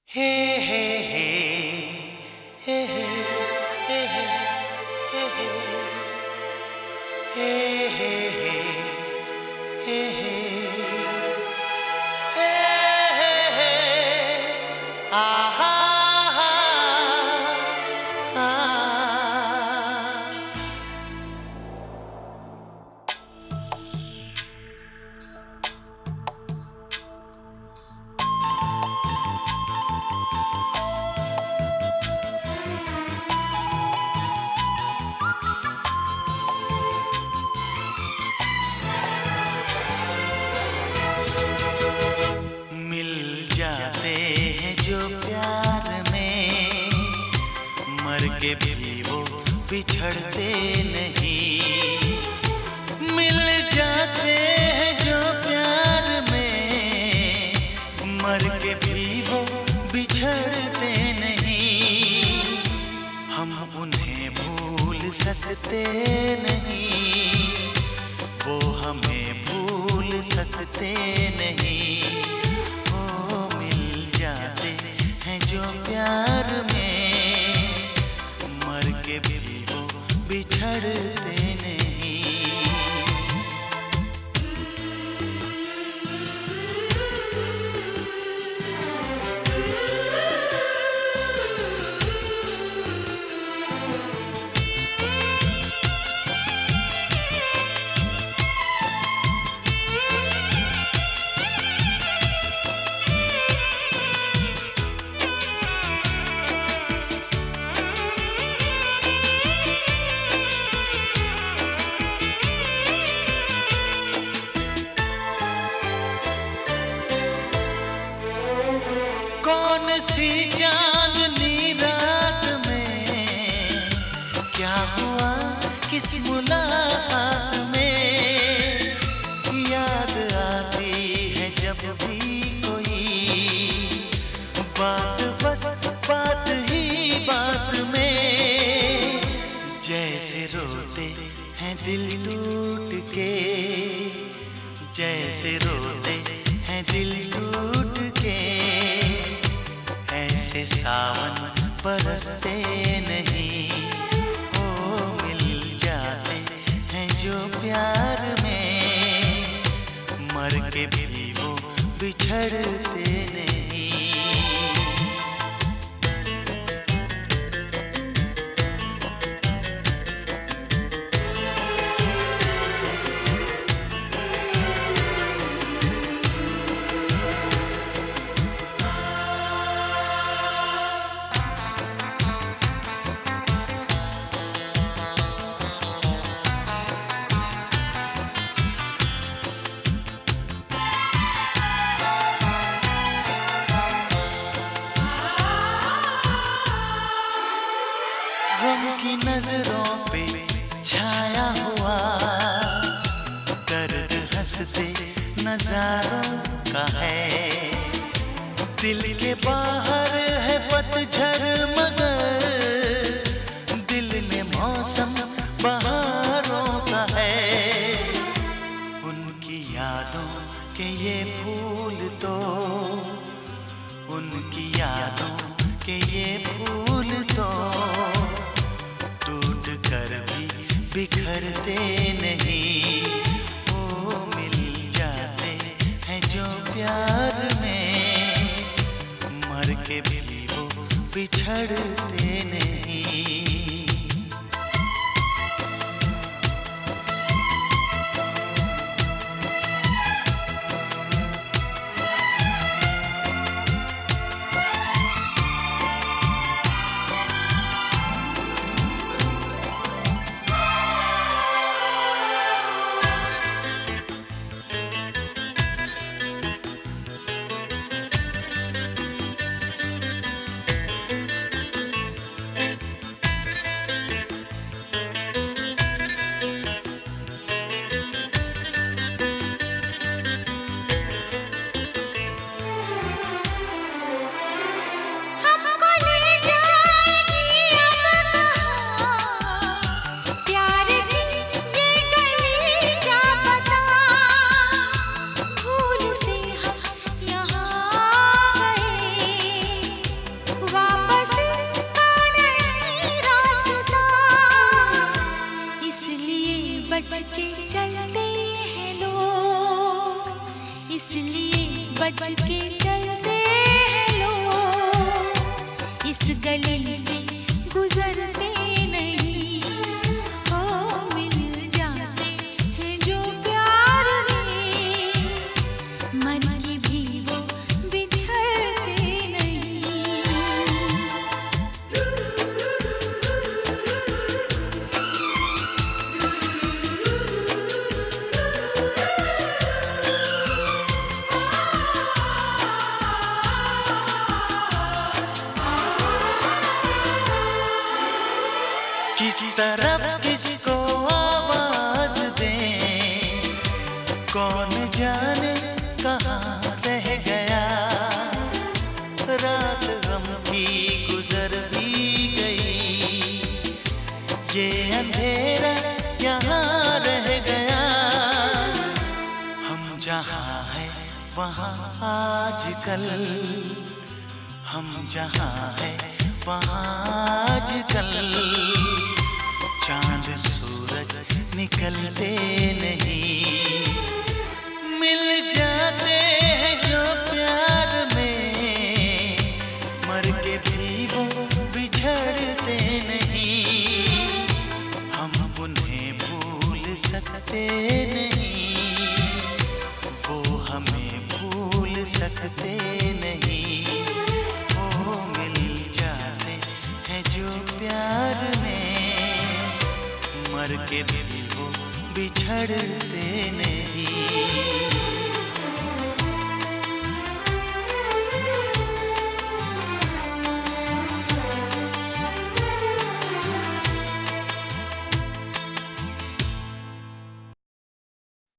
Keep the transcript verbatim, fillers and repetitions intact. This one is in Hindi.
हे हे हे हे हे हे हे हे हे हे हे हे आहा जाते हैं जो प्यार में, मर के भी वो बिछड़ते नहीं। मिल जाते हैं जो प्यार में, मर के भी वो बिछड़ते नहीं। हम उन्हें भूल सकते नहीं, वो हमें भूल सकते नहीं। जो प्यार में, मर के भी वो बिछड़ते नहीं। कौन सी चांदनी रात में क्या हुआ किस मुलाकात में, याद आती है जब भी कोई बात, बस बात ही बात में। जैसे रोते हैं दिल टूट के, जैसे रोते हैं दिल टूट के, ऐसे सावन बरसते नहीं। ओ मिल जाते हैं जो प्यार में, मर के भी वो बिछड़ते नहीं। गम की नजरों पे छाया हुआ दर्द हंसते नजारों का है। दिल के बाहर है पतझड़ मगर दिल में मौसम बहारों का है। उनकी यादों के ये फूल तो, उनकी यादों के ये फूल तो कर भी बिखरते नहीं। वो मिल जाते हैं जो प्यार में, मर के भी वो बिछड़ते नहीं। बच के चलते हैं लोग, इस गली से गुजरते नहीं। हो मिल जाते हैं जो प्यार में, मर के भी वो बिछड़ते नहीं। किस तरफ किसको आवाज दें, कौन जाने कहाँ रह गया। रात गम की गुजर भी गई, ये अंधेरा यहाँ रह गया। हम जहाँ हैं वहाँ आजकल, हम जहाँ हैं वहाँ आजकल चांद सूरज निकलते नहीं। मिल जाते हैं जो प्यार में, मर के भी वो बिछड़ते नहीं। हम उन्हें भूल सकते नहीं, वो हमें भूल सकते नहीं। वो मिल जाते हैं जो प्यार में, मर के भी वो बिछड़ते नहीं।